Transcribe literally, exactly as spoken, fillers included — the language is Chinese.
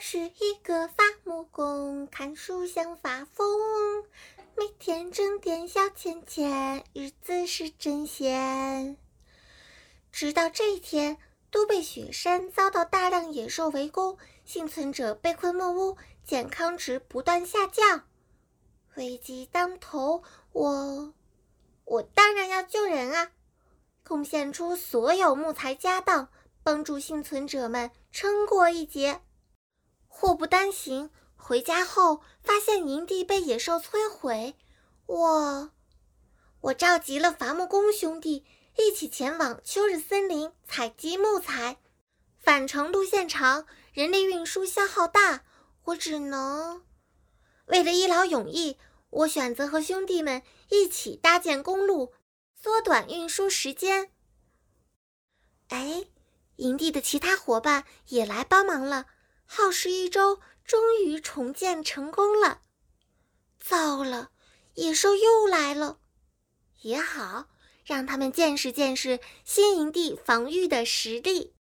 是一个伐木工，看书像发疯，每天挣点小钱钱，日子是真闲。直到这一天，都北雪山遭到大量野兽围攻，幸存者被困木屋，健康值不断下降。危机当头，我我当然要救人啊！贡献出所有木材家当，帮助幸存者们撑过一劫。祸不单行，回家后发现营地被野兽摧毁，我我召集了伐木工兄弟，一起前往秋日森林采集木材。返程路线长，人力运输消耗大，我只能……为了一劳永逸，我选择和兄弟们一起搭建公路，缩短运输时间。哎，营地的其他伙伴也来帮忙了，耗时一周，终于重建成功了。糟了，野兽又来了。也好，让他们见识见识新营地防御的实力。